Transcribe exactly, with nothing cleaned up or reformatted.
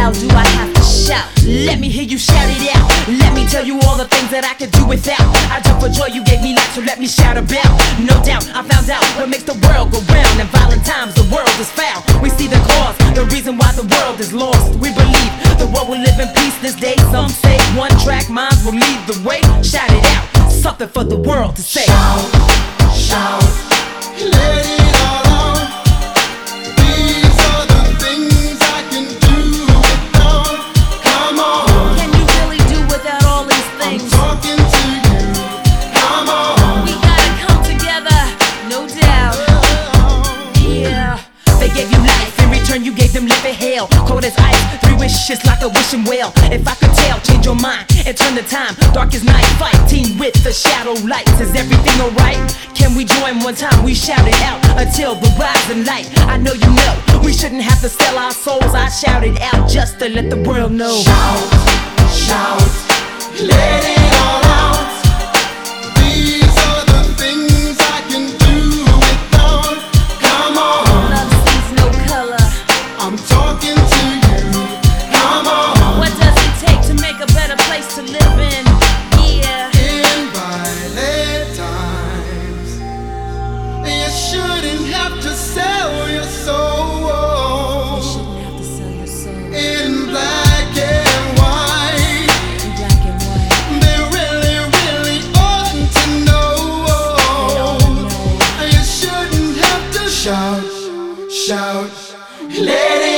loud do I have to shout? Let me hear you shout it out. Let me tell you all the things that I could do without. I jump for joy, you gave me life, so let me shout about. No doubt, I found out what makes the world go round. In violent times, the world is foul. We see the cause, the reason why the world is lost. We believe the world will live in peace this day. Some say one track minds will lead the way. Shout it out, something for the world to say. Shout, shout, let it all out. These are the things I can do without. Come on. Can you really do without all these things? I'm talking to you. Come on. We gotta come together, no doubt. Yeah. They gave you life, in return you gave them living hell. Cold as ice, three wishes like a wishing well. If I could tell, change your mind and turn the time. Dark as night, fight team with the shadow lights. Is everything alright? Can we join one time? We shout it out until the rising light. I know you know, we shouldn't have to sell our souls. I shout it out just to let the world know. Shout, shout, let it all out. These are the things I can do without. Come on. Love sees no color. I'm talking to you. Come on. What does it take to make a better place to live in? Yeah. In violent times, you shouldn't have to sell your soul. Shouldn't have to sell your soul. In black and white, In black and white. they really, really ought to know. You shouldn't have to shout, shout, let it